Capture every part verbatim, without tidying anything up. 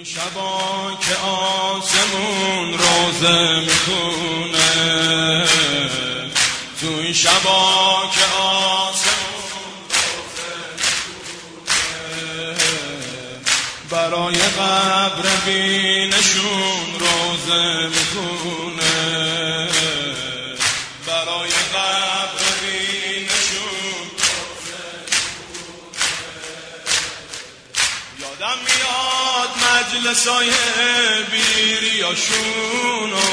این شبا که آسمون روزه میخونه، تو این شبا که آسمون روزه میخونه، برای قبر بینشون روزه میخونه، برای قبر بینشون روزه میخونه. یادم میاد مجلسای بیریاشونو،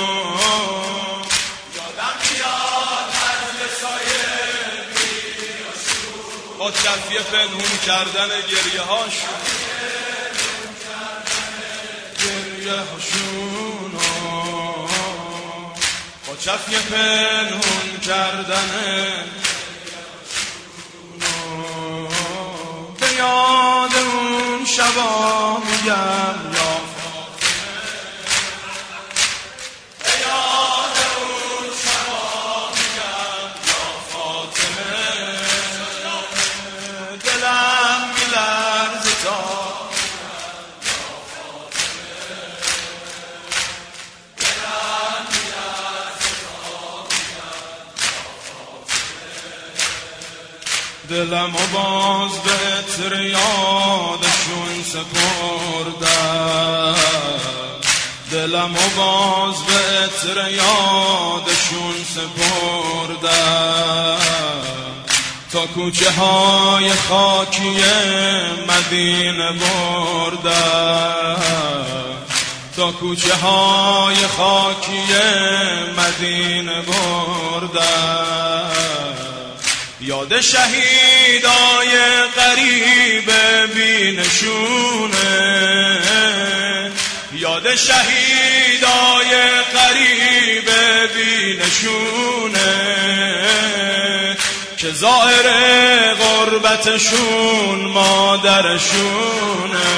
یادم میاد مجلسای بیریاشونو، با کفیه پنهون کردن گریه هاشون، گریه هاشونو، با کفیه پنهون کردن به یاد اون شبا میگم یا فاطمه، به یاد اون شبا میگم یا فاطمه، دلم میلرزه تا یا فاطمه، دلم میلرزه تا دلم و باز به عطر یادشون سپردم، دلم و باز به عطر یادشون سپردم، تا کوچه های خاکی مدینه بردم، تا کوچه های خاکی مدینه بردم، یاد شهیدای غریب بینشونه، یاد شهیدای غریب بینشونه، که ظاهر غربتشون مادرشونه،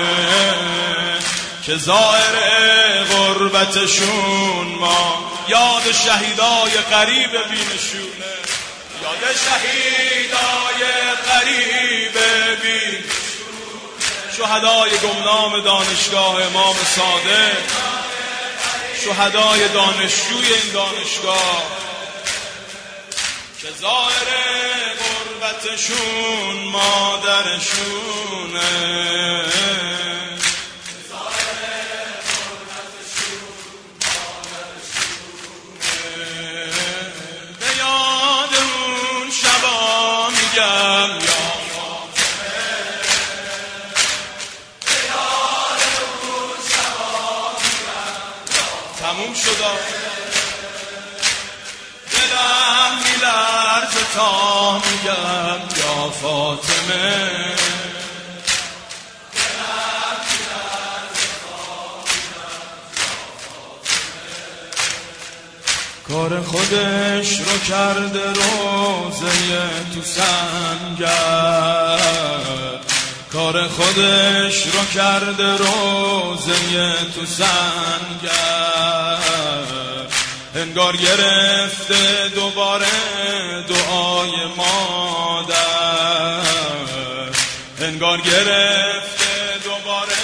که ظاهر غربتشون ما یاد شهیدای غریب بینشونه، یاد شهیدای غریب بین شهدای گمنام دانشگاه امام صادق، شهدای دانشجوی این دانشگاه، که ظاهر غربتشون مادرشونه، تموم شد دلم میلرزه تا میگم یا فاطمه، دلم میلرزه تا میگم یا فاطمه، کار خودش رو کرده روزه تو سنگر، کار خودش رو کرده روزه تو سنگر، انگار گرفته دوباره دعای مادر، انگار گرفته دوباره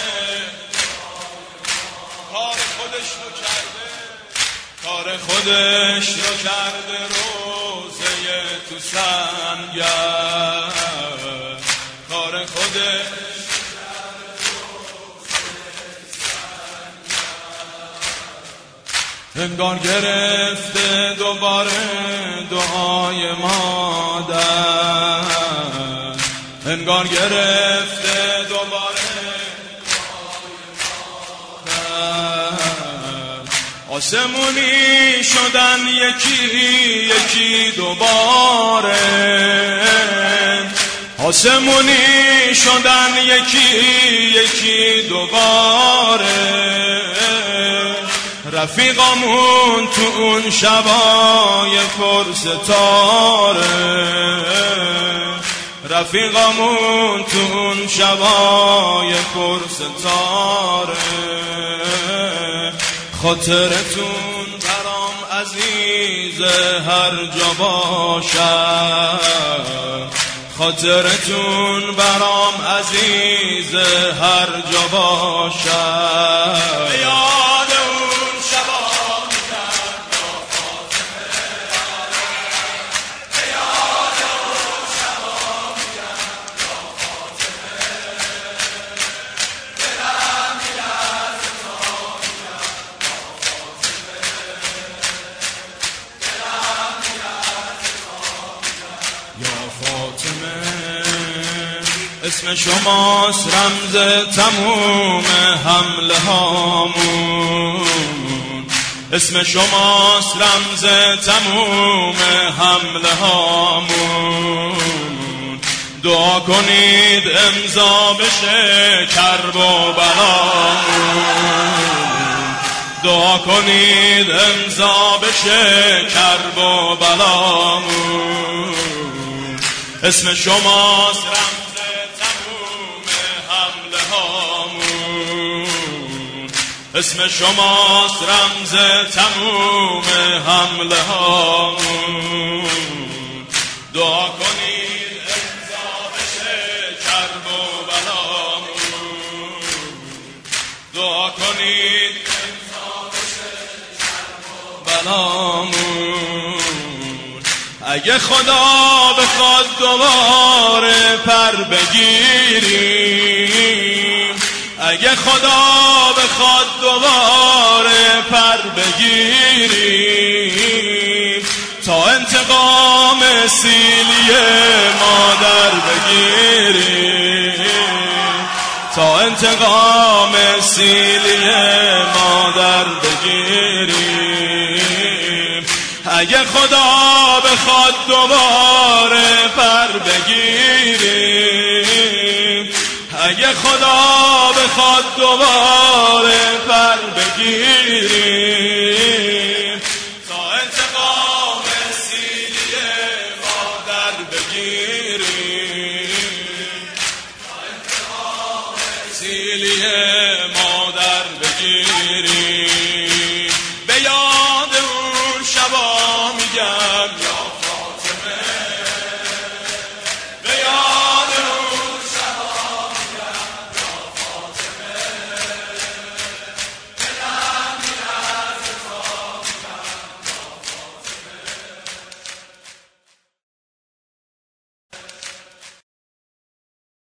کار خودش رو کرده، کار خودش رو کرده روزه تو سنگر، کار خودش انگار گرفته دوباره دعای مادر، انگار گرفته دوباره دعای مادر، آسمونی شدن یکی یکی دوباره، آسمونی شدن یکی یکی دوباره، رفیقامون تو اون شبای پرستاره، رفیقامون تو اون شبای پرستاره، خاطرتون برام عزیز هر جا باشد، خاطرتون برام عزیز هر جا باشد. یاد اون شبا میگم یا فاطمه، یاد اون شبا میگم یا فاطمه، دلم میلرزه تا میگم یا فاطمه، دلم میلرزه تا میگم یا فاطمه. اسم شماست رمز تموم حمله هامون، اسم شماست رمز تموم حمله هامون. دعا کنید امضا بشه کرب و بلامون، دعا کنید امضا بشه کرب و بلامون. اسم شماست رمز اسم شماست رمز تموم حمله هامون. دعا کنید امضا بشه کرب و بلامون، دعا کنید امضا بشه کرب و بلامون. اگه خدا بخواد دوباره پر بگیریم، اگه خدا بخواد دوباره پر بگیریم، تا انتقام سیلی مادر بگیریم، تا انتقام سیلی مادر بگیریم. اگه خدا بخواد دوباره پر بگیریم، اگه خدا بخواد دوباره پر بگیریم، تا انتقام سیلی مادر بگیریم، تا انتقام سیلی مادر بگیریم. به یاد اون شبا میگم یا